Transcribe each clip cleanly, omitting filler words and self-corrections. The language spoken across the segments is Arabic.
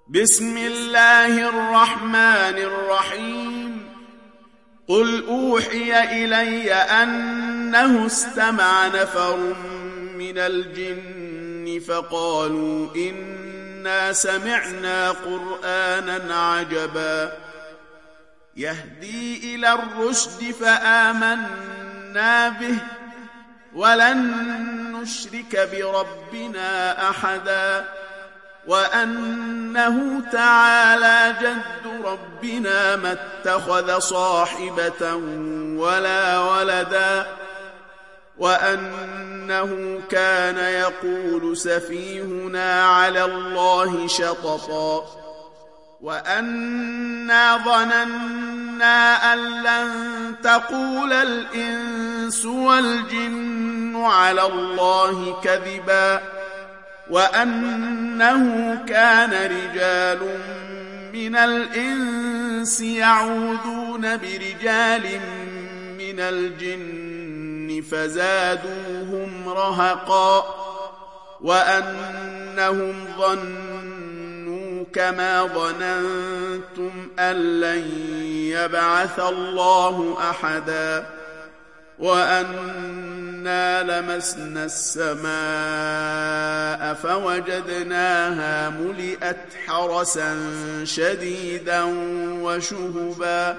بسم الله الرحمن الرحيم. قل أوحي إلي أنه استمع نفر من الجن فقالوا إنا سمعنا قرآنا عجبا يهدي إلى الرشد فآمنا به ولن نشرك بربنا أحدا وأنه تعالى جد ربنا ما اتخذ صاحبة ولا ولدا وأنه كان يقول سفيهنا على الله شططا وأنا ظننا أن لن تقول الإنس والجن على الله كذبا وأنه كان رجال من الإنس يعوذون برجال من الجن فزادوهم رهقا وأنهم ظنوا كما ظننتم أن لن يبعث الله أحدا وأنا لمسنا السماء فوجدناها ملئت حرسا شديدا وشهبا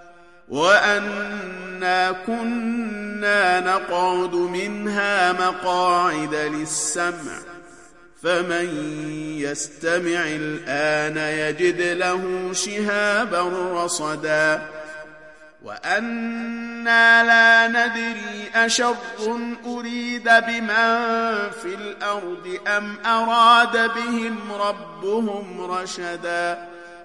وأنا كنا نقعد منها مقاعد للسمع فمن يستمع الآن يجد له شهابا رصدا وأنا لا ندري أشر أريد بمن في الأرض أم أراد بهم ربهم رشدا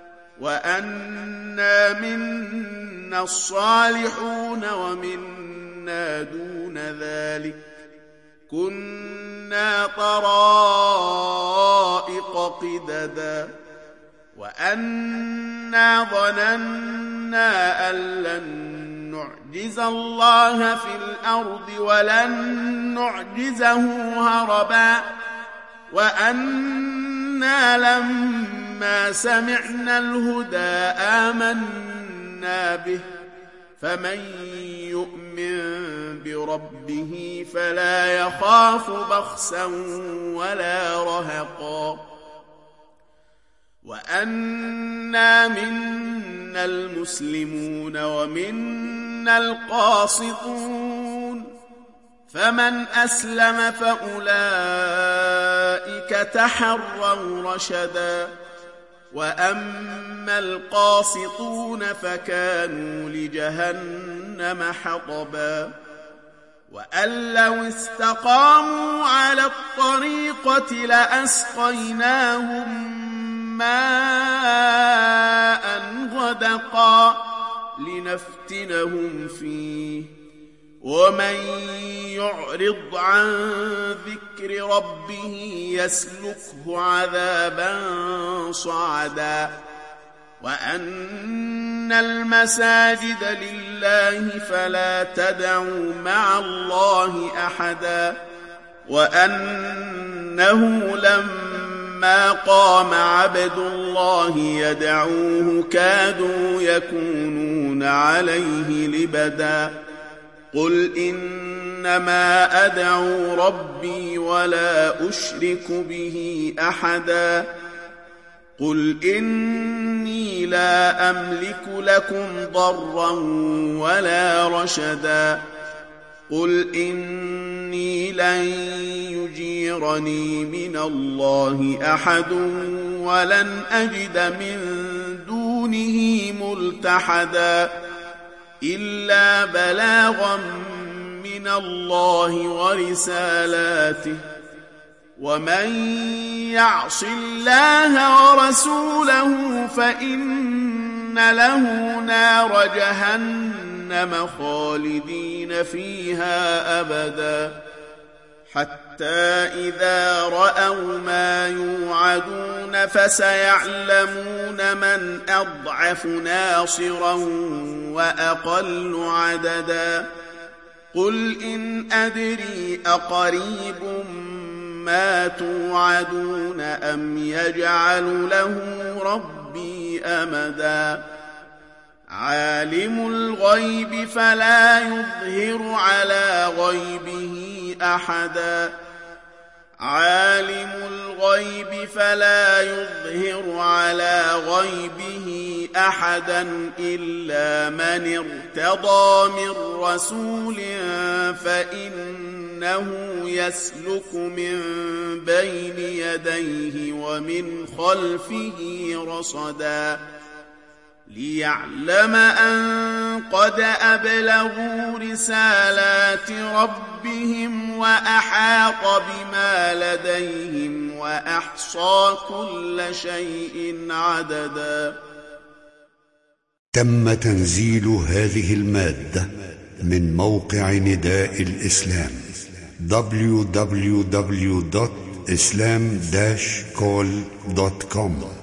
وأنا منا الصالحون ومنا دون ذلك كنا طرائق قددا وأنا ظننا أن لن نعجز الله في الأرض ولن نعجزه هربا وأنا لما سمعنا الهدى آمنا به فمن يؤمن بربه فلا يخاف بخسا ولا رهقا وأنا منا المسلمون ومنا القاسطون فمن أسلم فأولئك تحروا رشدا وأما القاسطون فكانوا لجهنم حطبا وأن لو استقاموا على الطريقة لأسقيناهم ماء غدقا لنفتنهم فيه ومن يعرض عن ذكر ربه يسلكه عذابا صعدا وأن المساجد لله فلا تدعوا مع الله أحدا وأنه لما قام عبد الله يدعوه كادوا يكونون عليه لبدا قل إنما أدعو ربي ولا أشرك به أحدا قل إني لا أملك لكم ضرا ولا رشدا قل إني لن يجيرني من الله أحد ولن أجد من دونه ملتحدا إلا بلاغا من الله ورسالاته ومن يعص الله ورسوله فإن له نار جهنم خالدين فيها أبدا حتى إذا رأوا ما يوعدون فسيعلمون من أضعف ناصرا وأقل عددا قل إن أدري أقريب ما توعدون أم يجعل له ربي أمدا عالم الغيب فلا يظهر على غيبه أحدا إلا من ارتضى من رسول فإنه يسلك من بين يديه ومن خلفه رصدا ليعلم أن قد أبلغوا رسالات ربهم وأحاط بما لديهم وأحصى كل شيء عددا. تم تنزيل هذه المادة من موقع نداء الإسلام www.islam-call.com